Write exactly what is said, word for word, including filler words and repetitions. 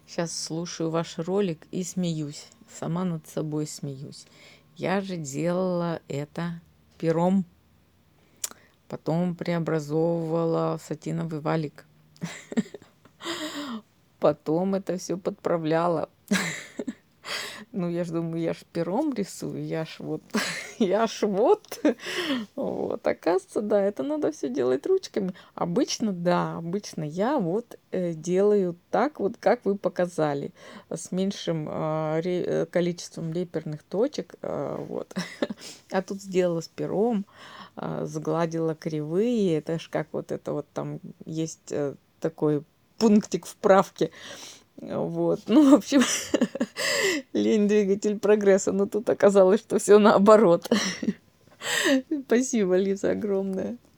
Сейчас слушаю ваш ролик и смеюсь. Сама над собой смеюсь. Я же делала это пером. Потом преобразовывала в сатиновый валик. Потом это все подправляла. Ну, я ж думаю, я ж пером рисую, я ж вот, я ж вот. Вот, оказывается, да, это надо все делать ручками. Обычно, да, обычно я вот э, делаю так вот, как вы показали, с меньшим э, ре- э, количеством реперных точек, э, вот. А тут сделала с пером, э, сгладила кривые, это ж как вот это вот там есть э, такой пунктик вправки. Вот, ну, в общем, лень двигатель прогресса, но тут оказалось, что все наоборот. Спасибо, Лиза, огромное.